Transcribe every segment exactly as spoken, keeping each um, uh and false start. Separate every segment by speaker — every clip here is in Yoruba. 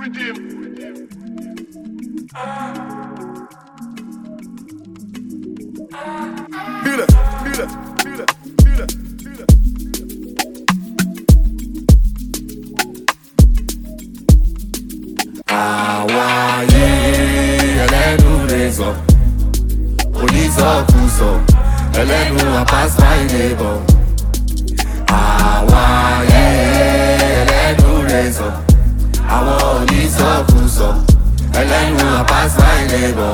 Speaker 1: Mira, mira, mira, mira, mira.
Speaker 2: Àwáyé ẹlẹ́nu rẹ̀ sọ, onísọkúsọ, ẹlẹ́nu pass my neighbor. Àwáyé ẹlẹ́nu rẹ̀ sọ, àwọn onísọkúsọ, ẹlẹ́nu pass my neighbor.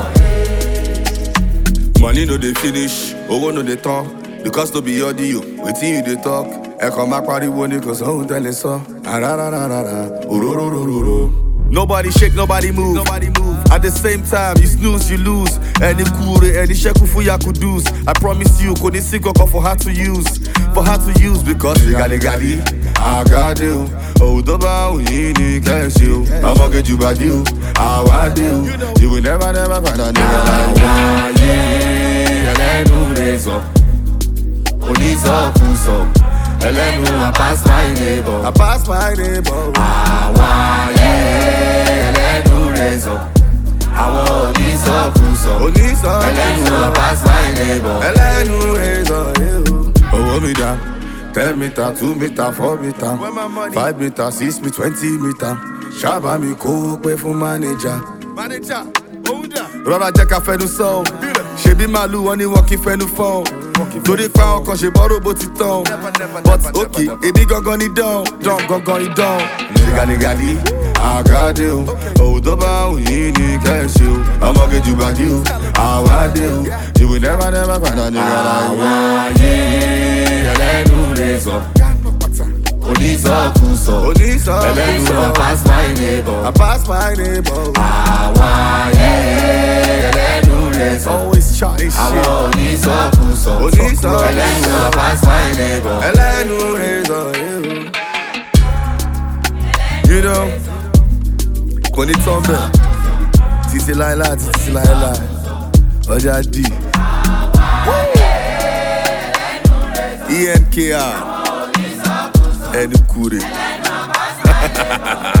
Speaker 1: Money no dey finish, owó no dey talk. Because to be audio, wetin you dey talk? Ẹ̀kọ́ máa pariwo ní kò sóhun tẹ́lẹ̀ sọ. Àràràràràrà, òróróróróró. Nobody shake, nobody move. Nobody move. At the same time, you snooze, you lose. Any kure, any sheku fuya kudus. I promise you, kò ní sí kankan for her to use. For her to use because they got it, got it. I got you. Oh, the bow, you need cash you. I'ma get you back you. How I do. You will never, never find a nigga like me.
Speaker 2: Àwáyé ẹlẹ́nu rẹ̀ sọ, onísọkúsọ, ẹlẹ́nu pass my neighbor.
Speaker 1: I pass my neighbor.
Speaker 2: Àwáyé ẹlẹ́nu rẹ̀ sọ, àwọn onísọkúsọ,
Speaker 1: Onísọkúsọ.
Speaker 2: ẹlẹ́nu pass my neighbor.
Speaker 1: Ẹlẹ́nu rẹ̀ sọ, owó mi dá. Ten meter, two meter, four meter, five meter, six meter, twenty meter. Ṣáàbà mi kó pé fún manager. Manager, owó dà. Rọra jẹ́ ká fẹnu sọ. Ṣebí màálù wọn ni wọn kì í fẹnu fọ́n. Torí pa ọkàn ṣe bọ́rọ̀ bó ti tán. But okay, ebi gangan ni dán. Dán gangan ni dán. Gàlígàlí, àgádé o. Òwò tó bá wù yín ní kẹ́sì o. Ọmọge jù bàjí o. Àwádé o. You will never never find a nigga like me.
Speaker 2: Àwáyé ẹlẹ́nu rẹ̀ sọ, onísọkúsọ, ẹlẹ́nu pass my neighbor.
Speaker 1: I pass my neighbor.
Speaker 2: Àwáyé ẹlẹ́nu rẹ̀ sọ,
Speaker 1: Always try this
Speaker 2: àwọn
Speaker 1: shit.
Speaker 2: onísọkúsọ,
Speaker 1: Onísọkúsọ.
Speaker 2: ẹlẹ́nu pass my neighbor.
Speaker 1: Ẹlẹ́nu rẹ̀ sọ, you know, kò ní tán bẹ̀. Títí láíláí, títí láíláí. Ọjà D. E N K R. Ẹnu kúre.